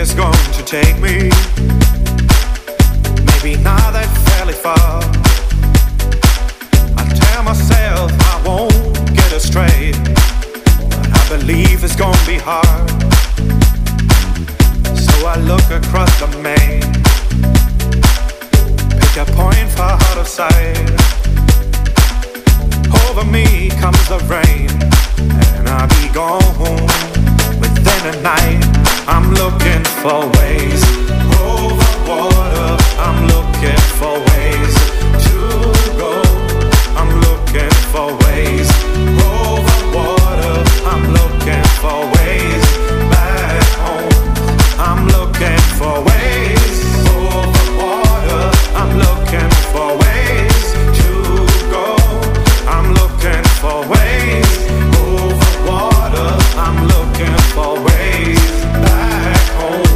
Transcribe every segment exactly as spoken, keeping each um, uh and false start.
is going to take me. Maybe not that fairly far. I tell myself I won't get astray, but I believe it's gonna be hard. So I look across the main, pick a point for out of sight. Over me comes the rain, and I'll be gone within a night. I'm looking for ways over water. I'm looking for ways to go. I'm looking for ways over water. I'm looking for ways back home. I'm looking for ways over water. I'm looking for ways to go. I'm looking for ways over water. I'm looking for ways back home.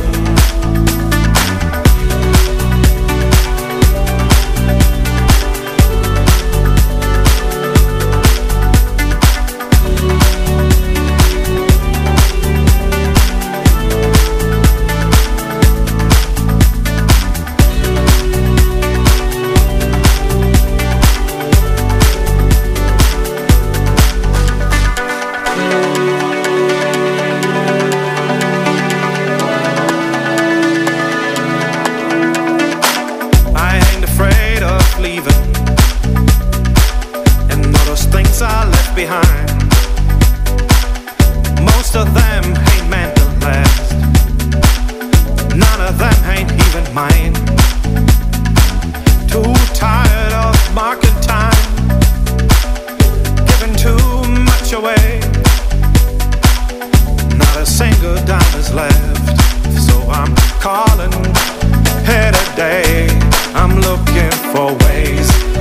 I left behind, most of them ain't meant to last. None of them ain't even mine. Too tired of marking time, giving too much away. Not a single dime is left, so I'm calling here today. I'm looking for ways